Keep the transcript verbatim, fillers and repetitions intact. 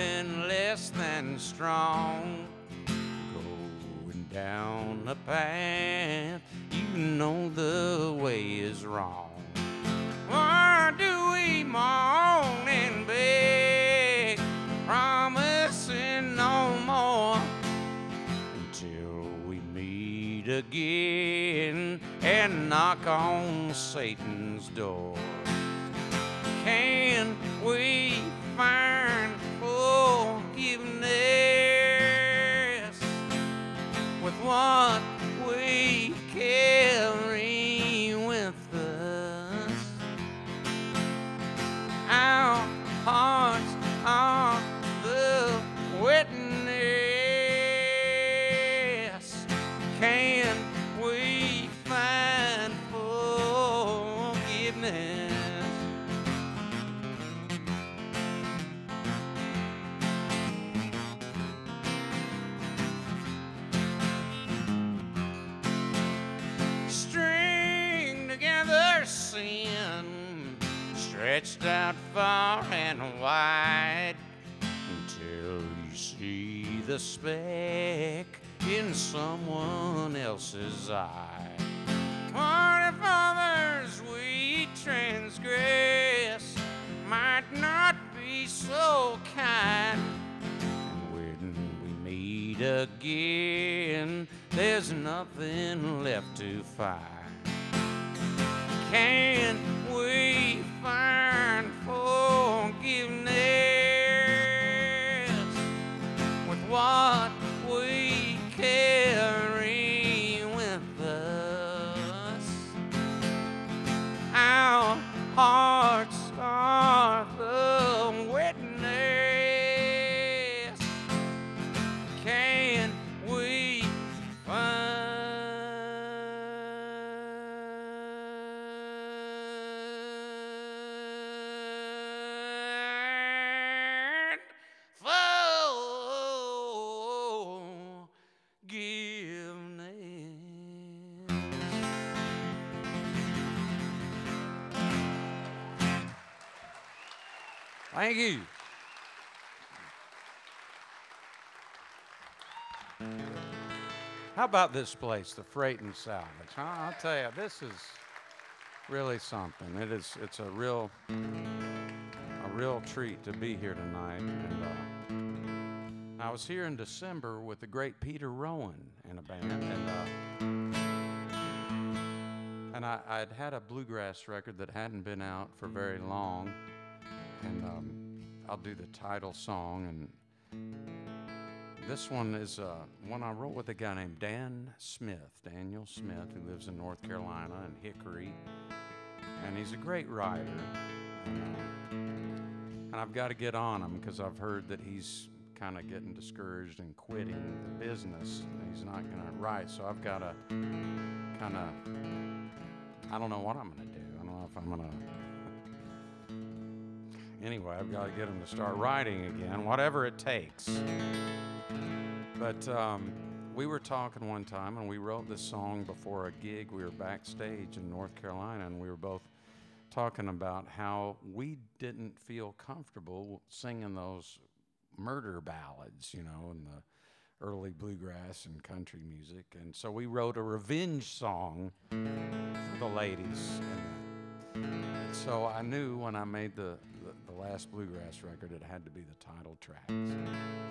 feeling less than strong, going down a path you know the way is wrong. Why do we moan and beg, promising no more, until we meet again and knock on Satan's door? Can we find forgiveness with what we carry with us? Our hearts are the witness. Can we find forgiveness? String together sin, stretched out far and wide, until you see the speck in someone else's eye. What if others we transgress might not be so kind? And when we meet again, there's nothing left to find. Can we find forgiveness with what we carry with us? Our hearts are the witness. Can we find forgiveness? Thank you. How about this place, the Freight and Salvage? Huh? I'll tell you, this is really something. It is. It's a real, a real treat to be here tonight. And uh, I was here in December with the great Peter Rowan in a band, and uh, and I, I'd had a bluegrass record that hadn't been out for very long, and um, I'll do the title song. And this one is uh, one I wrote with a guy named Dan Smith, Daniel Smith, who lives in North Carolina in Hickory. And he's a great writer. And, uh, and I've got to get on him because I've heard that he's kind of getting discouraged and quitting the business. He's not going to write. So I've got to kind of, I don't know what I'm going to do. I don't know if I'm going to. Anyway, I've got to get him to start writing again, whatever it takes. But um, we were talking one time, and we wrote this song before a gig. We were backstage in North Carolina, and we were both talking about how we didn't feel comfortable singing those murder ballads, you know, in the early bluegrass and country music. And so we wrote a revenge song for the ladies. And so I knew when I made the, the, the last bluegrass record, it had to be the title track. So